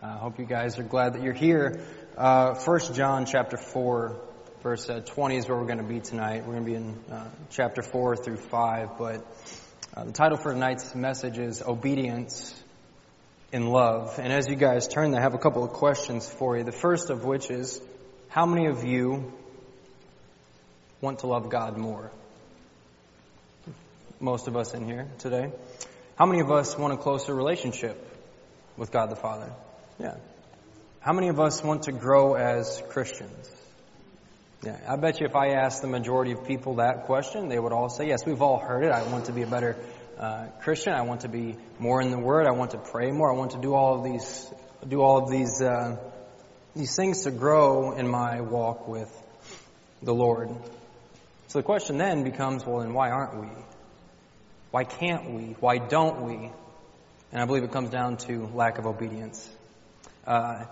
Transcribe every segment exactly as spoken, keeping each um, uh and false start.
I hope you guys are glad that you're here. Uh, First John chapter four, verse uh, twenty is where we're going to be tonight. We're going to be in uh, chapter four through five, but uh, the title for tonight's message is Obedience in Love. And as you guys turn, I have a couple of questions for you. The first of which is, how many of you want to love God more? Most of us in here today. How many of us want a closer relationship with God the Father? Yeah. How many of us want to grow as Christians? Yeah. I bet you if I asked the majority of people that question, they would all say, yes, we've all heard it. I want to be a better uh, Christian. I want to be more in the Word. I want to pray more. I want to do all of these, do all of these, uh, these things to grow in my walk with the Lord. So the question then becomes, well, then why aren't we? Why can't we? Why don't we? And I believe it comes down to lack of obedience. Uh,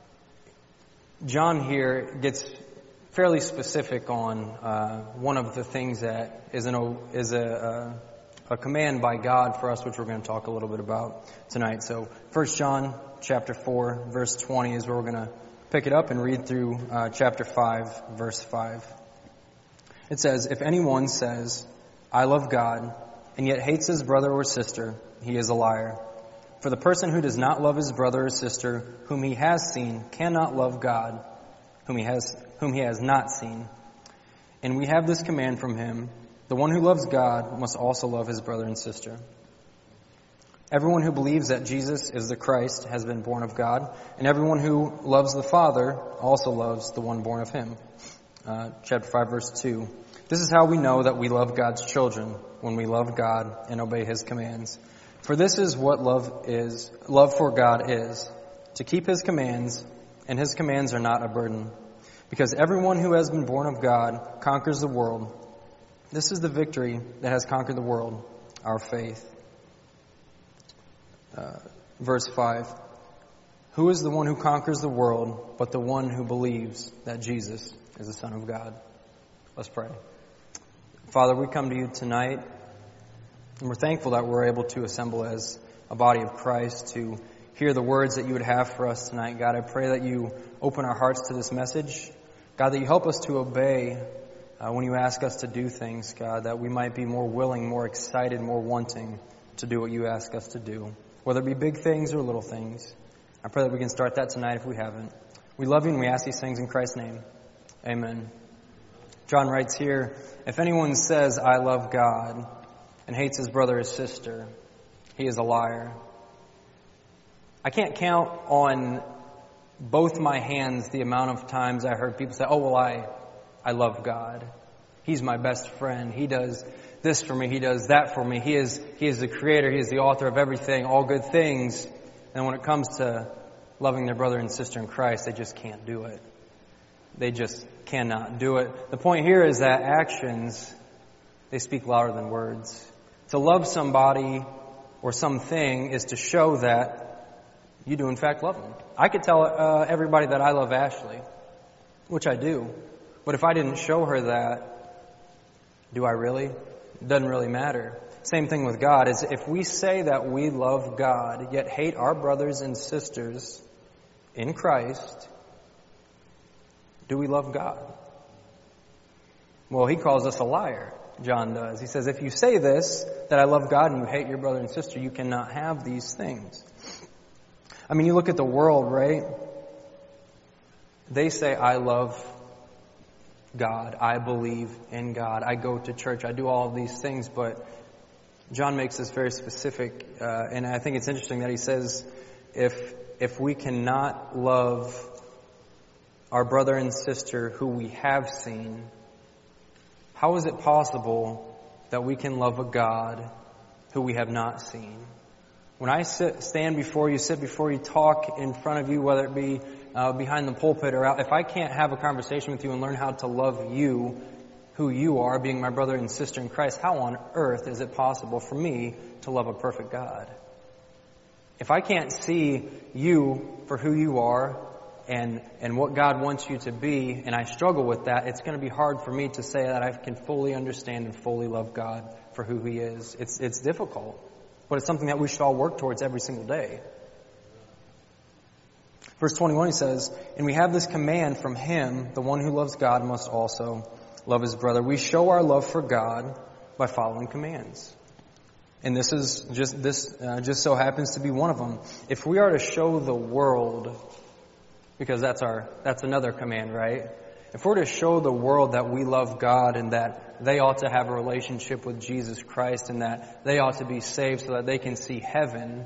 John here gets fairly specific on uh, one of the things that is, an, is a, a, a command by God for us, which we're going to talk a little bit about tonight. So First John chapter four, verse twenty is where we're going to pick it up and read through uh, chapter five, verse five. It says, "If anyone says, 'I love God,' and yet hates his brother or sister, he is a liar. For the person who does not love his brother or sister whom he has seen cannot love God whom he has whom he has not seen. And we have this command from him: the one who loves God must also love his brother and sister. Everyone who believes that Jesus is the Christ has been born of God, and everyone who loves the Father also loves the one born of him." Uh, chapter five, verse two. "This is how we know that we love God's children, when we love God and obey his commands. For this is what love is, love for God is, to keep his commands, and his commands are not a burden. Because everyone who has been born of God conquers the world. This is the victory that has conquered the world, our faith." Uh, verse five. "Who is the one who conquers the world but the one who believes that Jesus is the Son of God?" Let's pray. Father, we come to you tonight, and we're thankful that we're able to assemble as a body of Christ to hear the words that you would have for us tonight. God, I pray that you open our hearts to this message. God, that you help us to obey uh, when you ask us to do things, God, that we might be more willing, more excited, more wanting to do what you ask us to do, whether it be big things or little things. I pray that we can start that tonight if we haven't. We love you and we ask these things in Christ's name. Amen. John writes here, "If anyone says, 'I love God,' and hates his brother or sister, he is a liar." I can't count on both my hands the amount of times I heard people say, "Oh, well, I, I love God. He's my best friend. He does this for me. He does that for me. He is, he is the creator. He is the author of everything, all good things." And when it comes to loving their brother and sister in Christ, they just can't do it. They just cannot do it. The point here is that actions, they speak louder than words. To love somebody or something is to show that you do in fact love them. I could tell uh, everybody that I love Ashley, which I do. But if I didn't show her that, do I really? It doesn't really matter. Same thing with God. Is if we say that we love God, yet hate our brothers and sisters in Christ, do we love God? Well, he calls us a liar. John does. He says, if you say this, that I love God, and you hate your brother and sister, you cannot have these things. I mean, you look at the world, right? They say, "I love God. I believe in God. I go to church. I do all of these things." But John makes this very specific, uh, and I think it's interesting that he says, if if we cannot love our brother and sister who we have seen, how is it possible that we can love a God who we have not seen? When I sit, stand before you, sit before you, talk in front of you, whether it be uh, behind the pulpit or out, if I can't have a conversation with you and learn how to love you, who you are, being my brother and sister in Christ, how on earth is it possible for me to love a perfect God? If I can't see you for who you are and and what God wants you to be, and I struggle with that, it's going to be hard for me to say that I can fully understand and fully love God for who He is. It's it's difficult, but it's something that we should all work towards every single day. Verse twenty-one, he says, "And we have this command from him, the one who loves God must also love his brother. We show our love for God by following commands." And this is just this uh, just so happens to be one of them. If we are to show the world, because that's our that's another command, right? If we're to show the world that we love God and that they ought to have a relationship with Jesus Christ and that they ought to be saved so that they can see heaven,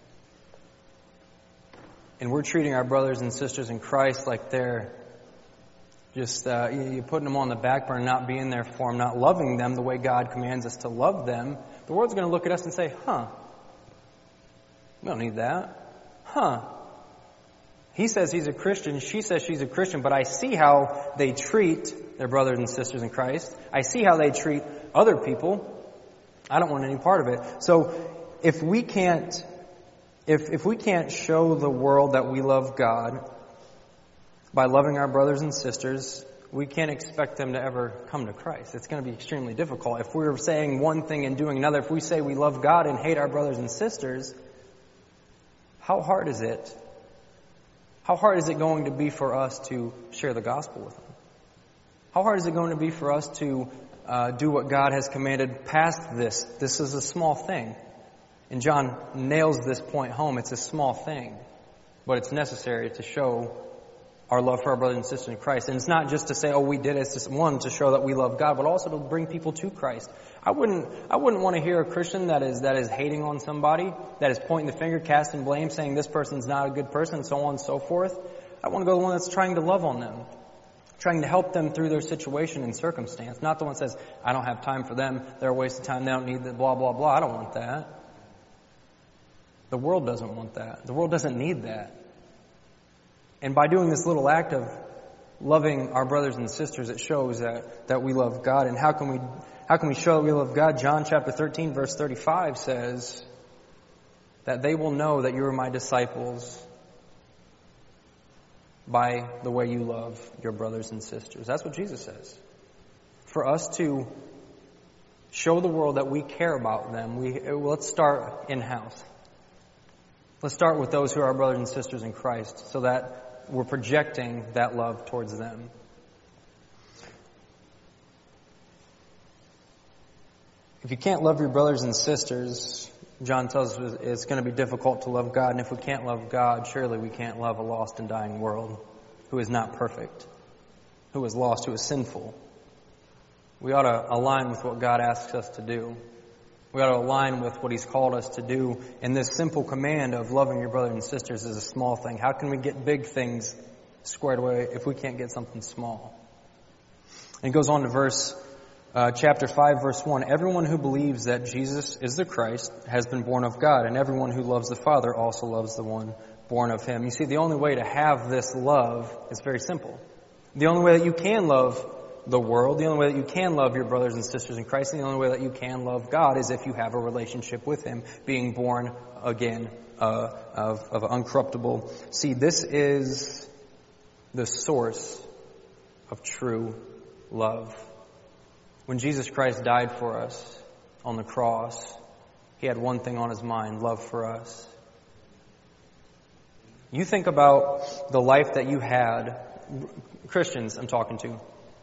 and we're treating our brothers and sisters in Christ like they're just uh, you're putting them on the back burner, not being there for them, not loving them the way God commands us to love them, the world's going to look at us and say, huh, we don't need that. Huh. He says he's a Christian, she says she's a Christian, but I see how they treat their brothers and sisters in Christ. I see how they treat other people. I don't want any part of it. So if we can't If if we can't show the world that we love God by loving our brothers and sisters, we can't expect them to ever come to Christ. It's going to be extremely difficult. If we're saying one thing and doing another, if we say we love God and hate our brothers and sisters, how hard is it? How hard is it going to be for us to share the gospel with them? How hard is it going to be for us to uh, do what God has commanded past this? This is a small thing. And John nails this point home. It's a small thing, but it's necessary to show our love for our brothers and sisters in Christ. And it's not just to say, oh, we did it. It's just, one, to show that we love God, but also to bring people to Christ. I wouldn't, I wouldn't want to hear a Christian that is, that is hating on somebody, that is pointing the finger, casting blame, saying this person's not a good person, so on and so forth. I want to go to the one that's trying to love on them, trying to help them through their situation and circumstance. Not the one that says, I don't have time for them, they're a waste of time, they don't need the blah, blah, blah. I don't want that. The world doesn't want that. The world doesn't need that. And by doing this little act of loving our brothers and sisters, it shows that, that we love God. And how can we how can we show that we love God? John chapter thirteen, verse thirty-five says that they will know that you are my disciples by the way you love your brothers and sisters. That's what Jesus says. For us to show the world that we care about them, we let's start in-house. Let's start with those who are our brothers and sisters in Christ so that we're projecting that love towards them. If you can't love your brothers and sisters, John tells us it's going to be difficult to love God. And if we can't love God, surely we can't love a lost and dying world who is not perfect, who is lost, who is sinful. We ought to align with what God asks us to do. We ought to align with what He's called us to do. And this simple command of loving your brothers and sisters is a small thing. How can we get big things squared away if we can't get something small? And it goes on to verse, uh, chapter five, verse one. Everyone who believes that Jesus is the Christ has been born of God, and everyone who loves the Father also loves the one born of Him. You see, the only way to have this love is very simple. The only way that you can love the world, the only way that you can love your brothers and sisters in Christ, and the only way that you can love God is if you have a relationship with Him, being born again uh, of, of uncorruptible seed. This is the source of true love. When Jesus Christ died for us on the cross, He had one thing on His mind, love for us. You think about the life that you had, Christians I'm talking to,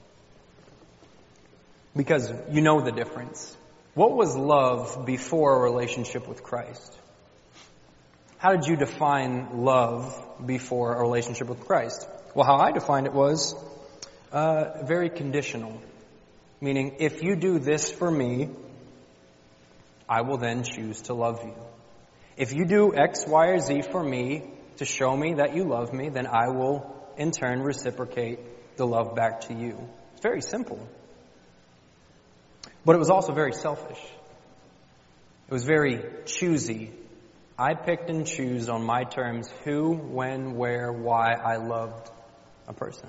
because you know the difference. What was love before a relationship with Christ? How did you define love before a relationship with Christ? Well, how I defined it was uh, very conditional. Meaning, if you do this for me, I will then choose to love you. If you do X, Y, or Z for me to show me that you love me, then I will in turn reciprocate the love back to you. It's very simple. But it was also very selfish. It was very choosy. I picked and chose on my terms who, when, where, why I loved a person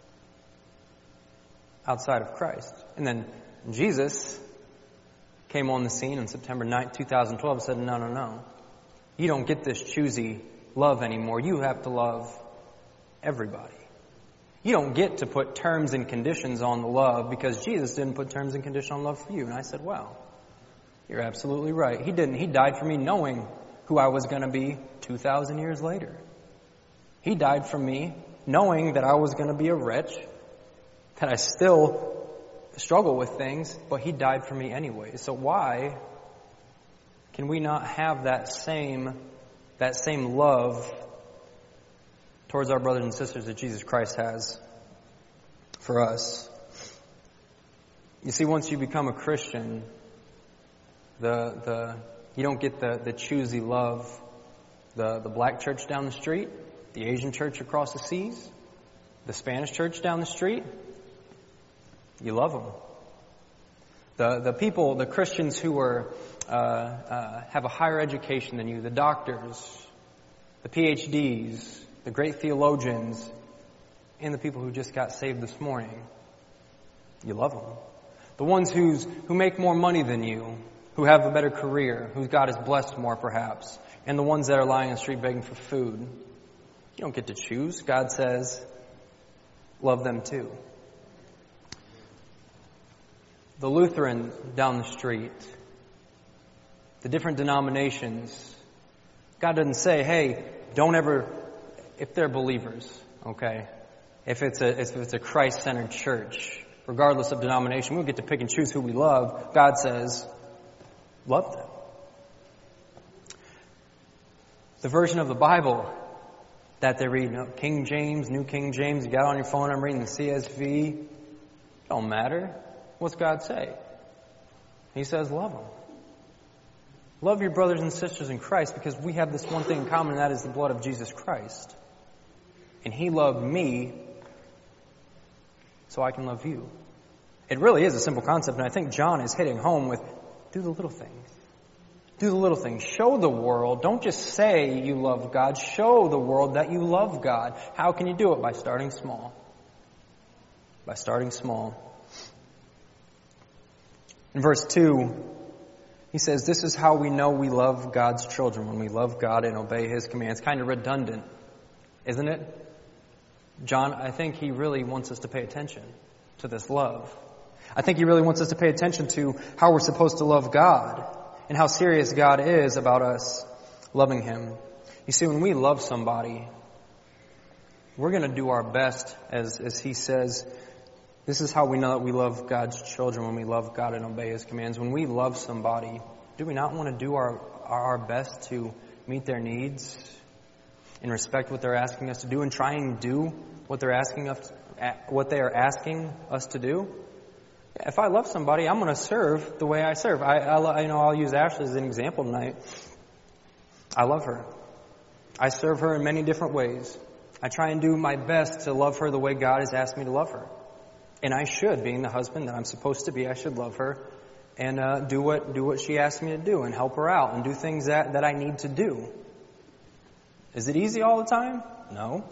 outside of Christ. And then Jesus came on the scene on September ninth, twenty twelve and said, no, no, no. You don't get this choosy love anymore. You have to love everybody. You don't get to put terms and conditions on the love because Jesus didn't put terms and conditions on love for you. And I said, wow, you're absolutely right. He didn't. He died for me knowing who I was going to be two thousand years later. He died for me, knowing that I was going to be a wretch, that I still struggle with things, but He died for me anyway. So why can we not have that same, that same love towards our brothers and sisters that Jesus Christ has for us? You see, once you become a Christian, the the you don't get the, the choosy love. The, the black church down the street, the Asian church across the seas, the Spanish church down the street, you love them. The the people, the Christians who are uh, uh, have a higher education than you, the doctors, the P H Ds, the great theologians, and the people who just got saved this morning, you love them. The ones who's who make more money than you, who have a better career, who God has blessed more perhaps, and the ones that are lying on the street begging for food. You don't get to choose. God says, love them too. The Lutheran down the street, the different denominations, God doesn't say, hey, don't ever, if they're believers, okay, if it's a, if it's a Christ-centered church, regardless of denomination, we don't get to pick and choose who we love. God says, love them. The version of the Bible that they read, you know, King James, New King James, you got it on your phone, I'm reading the C S V. Don't matter. What's God say? He says, love them. Love your brothers and sisters in Christ, because we have this one thing in common, and that is the blood of Jesus Christ. And He loved me so I can love you. It really is a simple concept, and I think John is hitting home with, do the little things. Do the little things. Show the world. Don't just say you love God. Show the world that you love God. How can you do it? By starting small. By starting small. In verse two, he says, this is how we know we love God's children, when we love God and obey His commands. Kind of redundant, isn't it? John, I think he really wants us to pay attention to this love. I think he really wants us to pay attention to how we're supposed to love God and how serious God is about us loving Him. You see, when we love somebody, we're going to do our best, as, as he says. This is how we know that we love God's children, when we love God and obey His commands. When we love somebody, do we not want to do our, our best to meet their needs and respect what they're asking us to do and try and do what they're asking us, what they are asking us to do? If I love somebody, I'm going to serve the way I serve. I, I, you know, I'll use Ashley as an example tonight. I love her. I serve her in many different ways. I try and do my best to love her the way God has asked me to love her. And I should, being the husband that I'm supposed to be, I should love her and uh, do what do what she asks me to do and help her out and do things that, that I need to do. Is it easy all the time? No.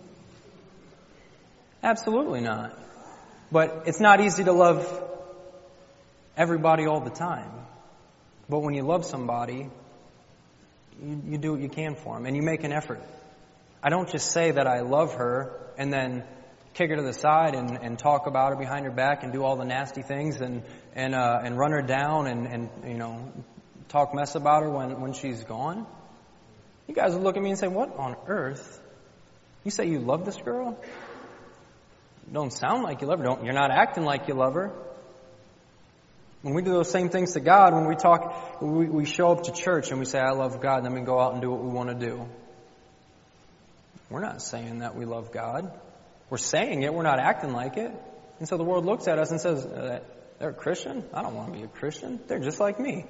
Absolutely not. But it's not easy to love everybody all the time. But when you love somebody, you, you do what you can for them and you make an effort. I don't just say that I love her and then kick her to the side and, and talk about her behind her back and do all the nasty things and and uh, and run her down and, and you know talk mess about her when, when she's gone. You guys would look at me and say, "What on earth? You say you love this girl? Don't sound like you love her. Don't, you're not acting like you love her." When we do those same things to God, when we talk, we, we show up to church and we say, "I love God," and then we go out and do what we want to do. We're not saying that we love God. We're saying it. We're not acting like it. And so the world looks at us and says, uh, they're a Christian? I don't want to be a Christian. They're just like me.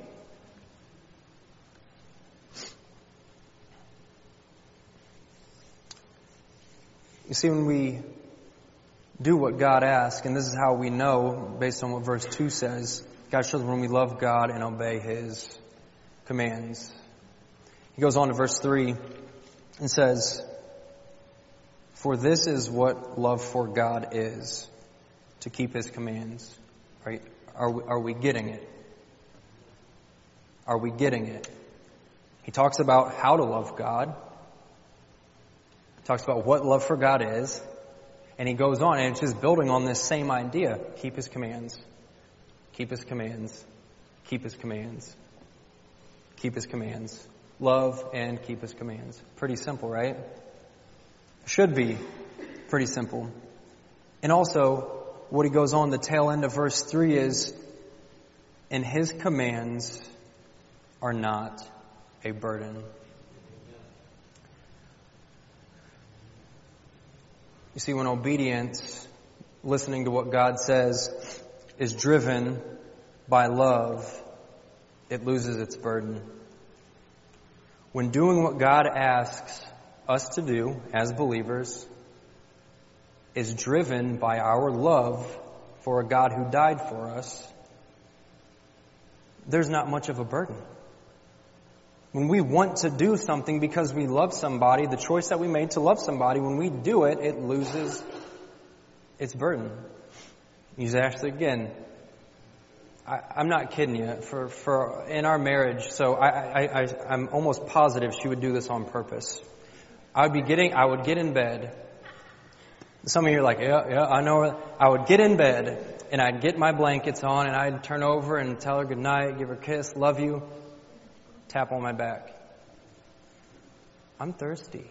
You see, when we do what God asks, and this is how we know, based on what verse two says, God shows when we love God and obey His commands. He goes on to verse three and says, "For this is what love for God is, to keep His commands." Right? Are we, are we getting it? Are we getting it? He talks about how to love God. He talks about what love for God is. And he goes on, and it's just building on this same idea. Keep His commands. Keep His commands. Keep His commands. Keep His commands. Love and keep His commands. Pretty simple, right? Should be pretty simple. And also, what he goes on, the tail end of verse three is, and his commands are not a burden. You see, when obedience, listening to what God says, is driven by love, it loses its burden. When doing what God asks us to do as believers is driven by our love for a God who died for us, there's not much of a burden. When we want to do something because we love somebody, the choice that we made to love somebody, when we do it, it loses its burden. Use Ashley again. I, I'm not kidding you. For, for in our marriage, so I, I, I, I'm almost positive she would do this on purpose. I would be getting, I would get in bed. Some of you are like, yeah, yeah, I know. I would get in bed and I'd get my blankets on and I'd turn over and tell her good night, give her a kiss, love you, tap on my back. I'm thirsty.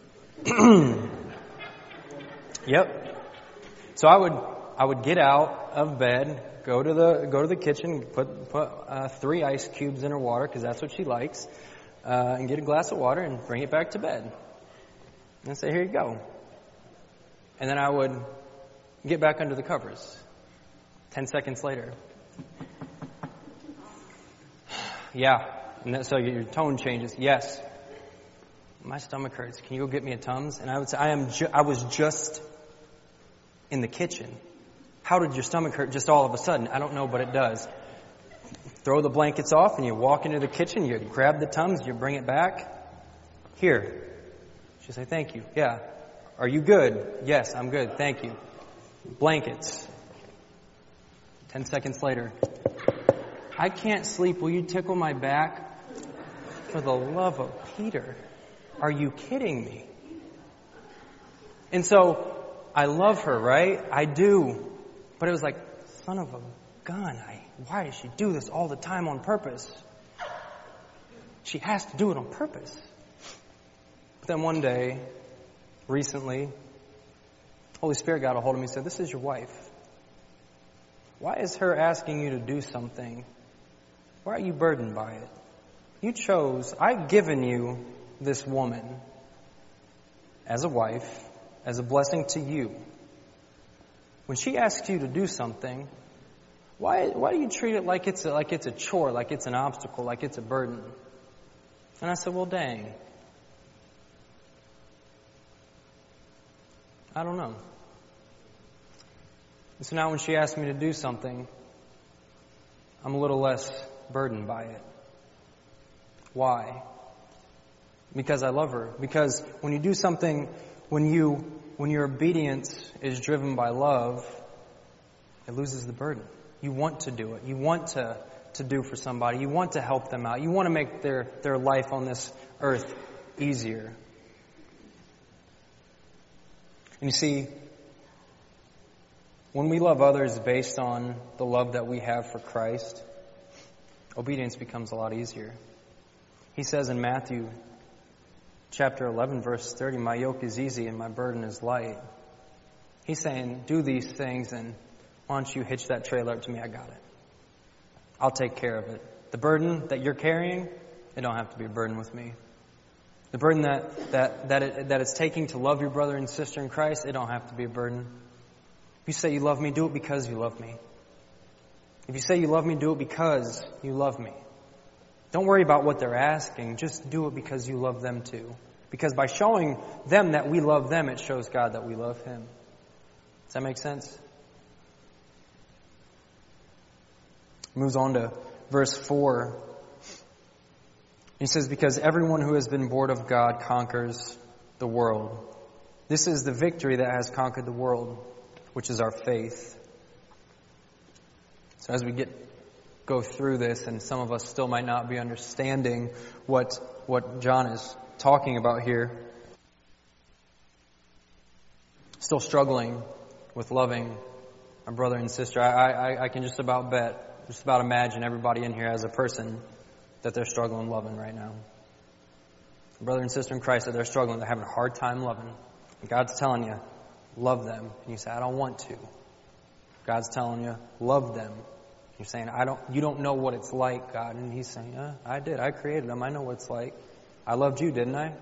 Yep. So I would, I would get out of bed, go to the, go to the kitchen, put, put uh, three ice cubes in her water because that's what she likes, uh, and get a glass of water and bring it back to bed. And say, here you go. And then I would get back under the covers. Ten seconds later. Yeah. And then, so your tone changes. Yes. My stomach hurts. Can you go get me a Tums? And I would say, I am. Ju- I was just in the kitchen. How did your stomach hurt just all of a sudden? I don't know, but it does. Throw the blankets off and you walk into the kitchen. You grab the Tums. You bring it back. Here. She'll say, thank you. Yeah. Are you good? Yes, I'm good. Thank you. Blankets. Ten seconds later. I can't sleep. Will you tickle my back? For the love of Peter. Are you kidding me? And so, I love her, right? I do. But it was like, son of a gun. I, why does she do this all the time on purpose? She has to do it on purpose. But then one day, recently, Holy Spirit got a hold of me and said, this is your wife. Why is her asking you to do something? Why are you burdened by it? You chose, I've given you this woman as a wife, as a blessing to you. When she asks you to do something, why why do you treat it like it's a, like it's a chore, like it's an obstacle, like it's a burden? And I said, well, dang. I don't know. And so now when she asks me to do something, I'm a little less burdened by it. Why? Because I love her. Because when you do something, when you when your obedience is driven by love, it loses the burden. You want to do it. You want to, to do for somebody. You want to help them out. You want to make their, their life on this earth easier. And you see, when we love others based on the love that we have for Christ, obedience becomes a lot easier. He says in Matthew chapter eleven, verse thirty, my yoke is easy and my burden is light. He's saying, do these things and why don't you hitch that trailer up to me? I got it. I'll take care of it. The burden that you're carrying, it don't have to be a burden with me. The burden that that that, it, that it's taking to love your brother and sister in Christ, it don't have to be a burden. If you say you love me, do it because you love me. If you say you love me, do it because you love me. Don't worry about what they're asking. Just do it because you love them too. Because by showing them that we love them, it shows God that we love Him. Does that make sense? Moves on to verse four. He says, because everyone who has been born of God conquers the world. This is the victory that has conquered the world, which is our faith. So as we get go through this, and some of us still might not be understanding what what John is talking about here, still struggling with loving our brother and sister, I, I, I can just about bet, just about imagine everybody in here as a person that they're struggling loving right now. A brother and sister in Christ that they're struggling, they're having a hard time loving. God's telling you, love them. And you say, I don't want to. God's telling you, love them. You're saying, I don't, you don't know what it's like, God. And He's saying, yeah, I did. I created them. I know what it's like. I loved you, didn't I?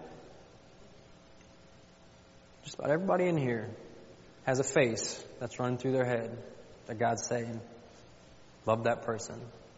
Just about everybody in here has a face that's running through their head that God's saying, love that person.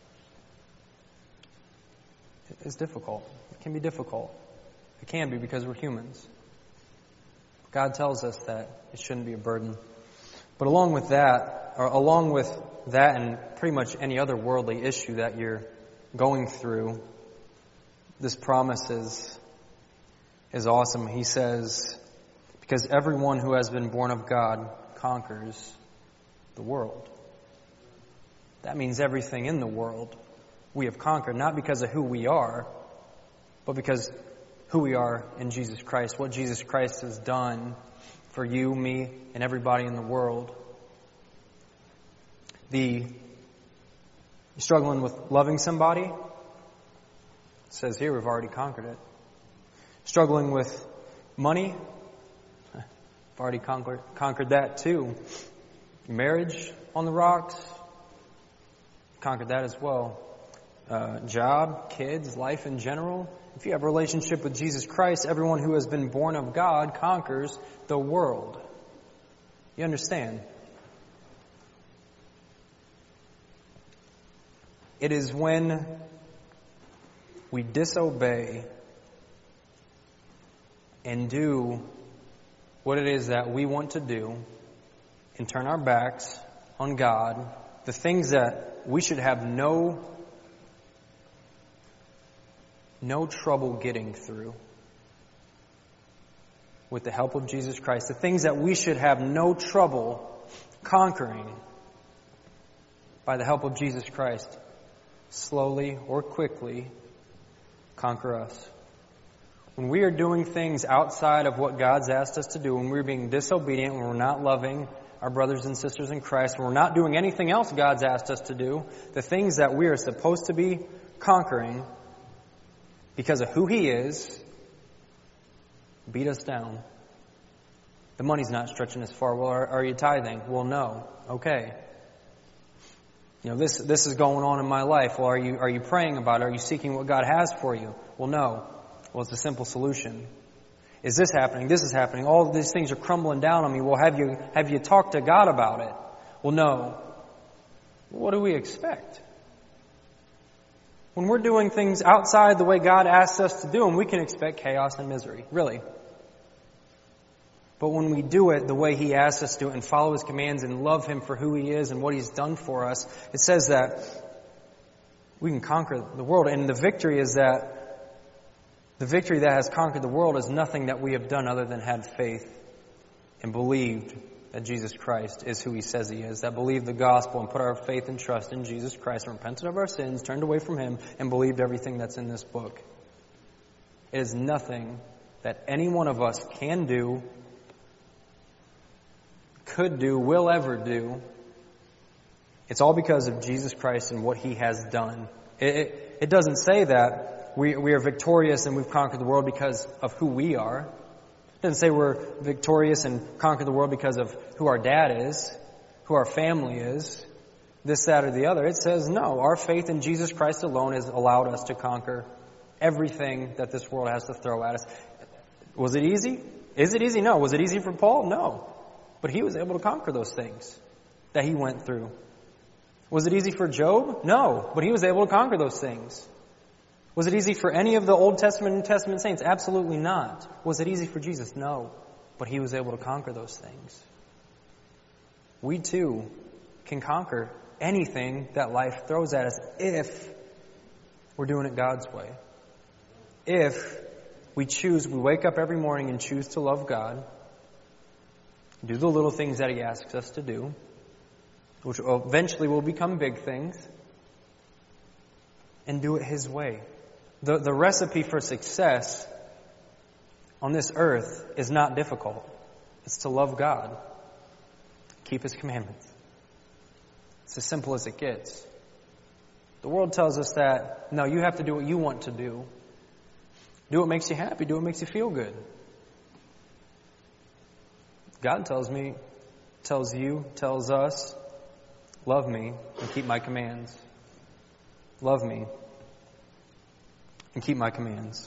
It's difficult. It can be difficult. It can be because we're humans. God tells us that it shouldn't be a burden. But along with that, or along with that and pretty much any other worldly issue that you're going through, this promise is, is awesome. He says, because everyone who has been born of God conquers the world. That means everything in the world we have conquered, not because of who we are, but because who we are in Jesus Christ, what Jesus Christ has done for you, me, and everybody in the world. The struggling with loving somebody, it says here we've already conquered it. Struggling with money, I've already conquered, conquered that too. Marriage on the rocks, conquered that as well. Uh, job, kids, life in general. If you have a relationship with Jesus Christ, everyone who has been born of God conquers the world. You understand? It is when we disobey and do what it is that we want to do and turn our backs on God, the things that we should have no no trouble getting through with the help of Jesus Christ, the things that we should have no trouble conquering by the help of Jesus Christ, slowly or quickly conquer us. When we are doing things outside of what God's asked us to do, when we're being disobedient, when we're not loving our brothers and sisters in Christ, when we're not doing anything else God's asked us to do, the things that we are supposed to be conquering because of who He is, beat us down. The money's not stretching as far. Well, are, are you tithing? Well, no. Okay. You know, this this is going on in my life. Well, are you are you praying about it? Are you seeking what God has for you? Well, no. Well, it's a simple solution. Is this happening? This is happening. All of these things are crumbling down on me. Well, have you have you talked to God about it? Well, no. What do we expect? When we're doing things outside the way God asks us to do them, we can expect chaos and misery. Really. But when we do it the way He asks us to and follow His commands and love Him for who He is and what He's done for us, it says that we can conquer the world. And the victory is that the victory that has conquered the world is nothing that we have done other than had faith and believed that Jesus Christ is who He says He is, that believed the gospel and put our faith and trust in Jesus Christ and repented of our sins, turned away from Him, and believed everything that's in this book. It is nothing that any one of us can do, could do, will ever do. It's all because of Jesus Christ and what He has done. It, it, it doesn't say that we, we are victorious and we've conquered the world because of who we are. It doesn't say we're victorious and conquer the world because of who our dad is, who our family is, this, that, or the other. It says, no, our faith in Jesus Christ alone has allowed us to conquer everything that this world has to throw at us. Was it easy? Is it easy? No. Was it easy for Paul? No. But he was able to conquer those things that he went through. Was it easy for Job? No. But he was able to conquer those things. Was it easy for any of the Old Testament and New Testament saints? Absolutely not. Was it easy for Jesus? No. But He was able to conquer those things. We too can conquer anything that life throws at us if we're doing it God's way. If we choose, we wake up every morning and choose to love God, do the little things that He asks us to do, which eventually will become big things, and do it His way. The, the recipe for success on this earth is not difficult. It's to love God. Keep His commandments. It's as simple as it gets. The world tells us that, no, you have to do what you want to do. Do what makes you happy. Do what makes you feel good. God tells me, tells you, tells us, love me and keep my commands. Love me and keep my commands.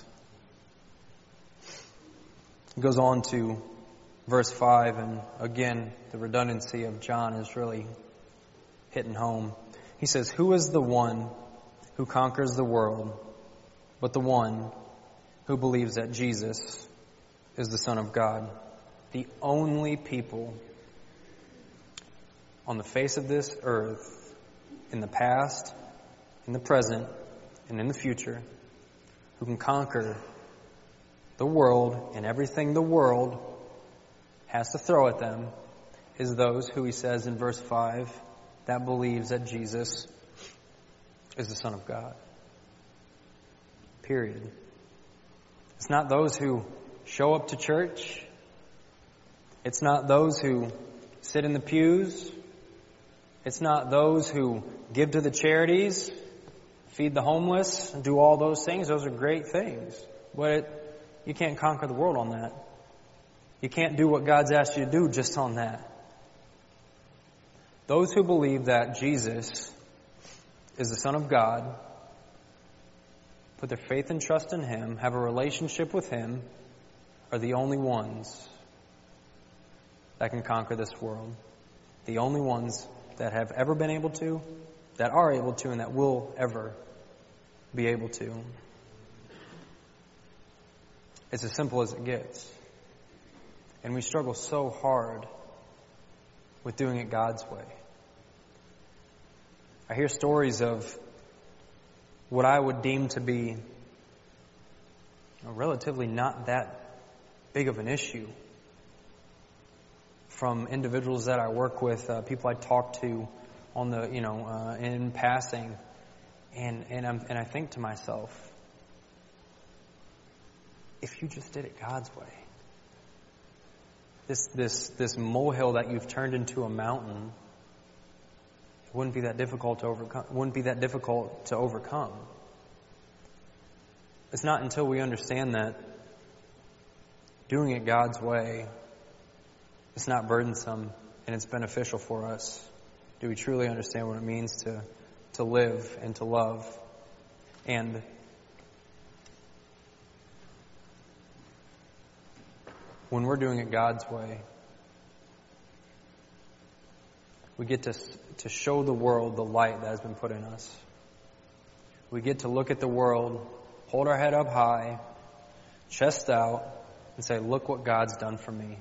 It goes on to verse five, and again, the redundancy of John is really hitting home. He says, "Who is the one who conquers the world but the one who believes that Jesus is the Son of God?" The only people on the face of this earth, in the past, in the present, and in the future, who can conquer the world and everything the world has to throw at them, is those who, he says in verse five, that believes that Jesus is the Son of God. Period. It's not those who show up to church. It's not those who sit in the pews. It's not those who give to the charities, feed the homeless, do all those things. Those are great things. But it, you can't conquer the world on that. You can't do what God's asked you to do just on that. Those who believe that Jesus is the Son of God, put their faith and trust in Him, have a relationship with Him, are the only ones that can conquer this world. The only ones that have ever been able to, that are able to, and that will ever be able to. It's as simple as it gets. And we struggle so hard with doing it God's way. I hear stories of what I would deem to be you know, relatively not that big of an issue from individuals that I work with, uh, people I talk to on the, you know, uh, in passing, and and I'm and I think to myself, if you just did it God's way, this this this molehill that you've turned into a mountain, it wouldn't be that difficult to overcome. Wouldn't be that difficult to overcome. It's not until we understand that doing it God's way, it's not burdensome and it's beneficial for us. Do we truly understand what it means to, to live and to love? And when we're doing it God's way, we get to, to show the world the light that has been put in us. We get to look at the world, hold our head up high, chest out, and say, look what God's done for me.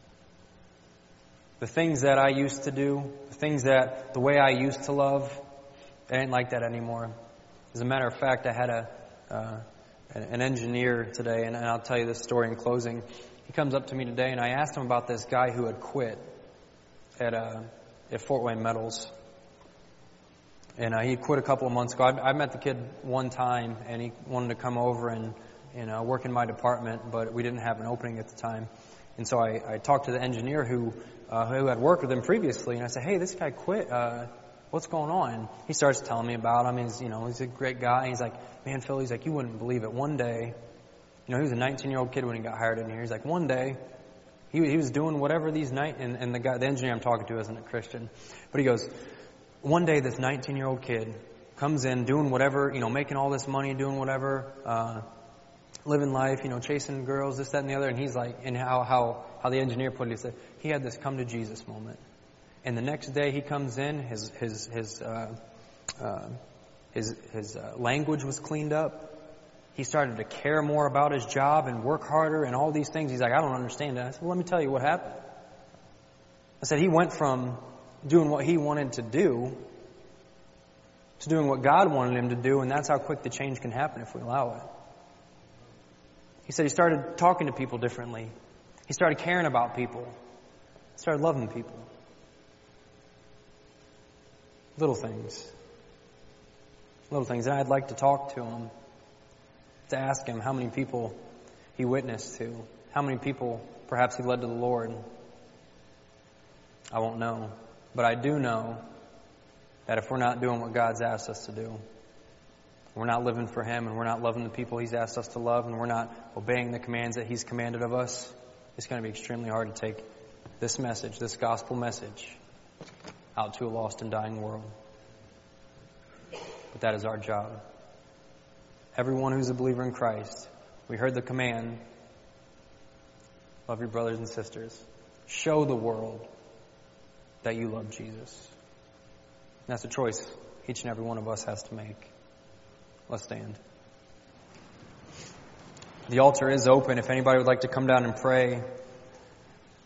The things that I used to do, the things that, the way I used to love, it ain't like that anymore. As a matter of fact, I had a uh, an engineer today, and I'll tell you this story in closing. He comes up to me today, and I asked him about this guy who had quit at uh, at Fort Wayne Metals. And uh, he quit a couple of months ago. I, I met the kid one time, and he wanted to come over and, and uh, work in my department, but we didn't have an opening at the time. And so I, I talked to the engineer who uh, who had worked with him previously, and I said, "Hey, this guy quit. Uh, what's going on?" And he starts telling me about him. He's, you know, he's a great guy. And he's like, "Man, Phil," he's like, "you wouldn't believe it. One day, you know, he was a nineteen-year-old kid when he got hired in here. He's like, one day, he he was doing whatever these night and, and the guy, the engineer I'm talking to, isn't a Christian, but he goes, one day this nineteen-year-old kid comes in doing whatever, you know, making all this money, doing whatever." Uh, living life, you know, chasing girls, this, that, and the other. And he's like, and how, how, how the engineer put it, he said, he had this come to Jesus moment. And the next day he comes in, his, his, his, uh, uh, his, his uh, language was cleaned up. He started to care more about his job and work harder and all these things. He's like, I don't understand that. I said, well, let me tell you what happened. I said, he went from doing what he wanted to do to doing what God wanted him to do. And that's how quick the change can happen if we allow it. He said he started talking to people differently. He started caring about people. He started loving people. Little things. Little things. And I'd like to talk to him, to ask him how many people he witnessed to, how many people perhaps he led to the Lord. I won't know. But I do know that if we're not doing what God's asked us to do, we're not living for Him, and we're not loving the people He's asked us to love, and we're not obeying the commands that He's commanded of us, it's going to be extremely hard to take this message, this gospel message, out to a lost and dying world. But that is our job. Everyone who's a believer in Christ, we heard the command, love your brothers and sisters. Show the world that you love Jesus. And that's a choice each and every one of us has to make. Let's stand. The altar is open. If anybody would like to come down and pray,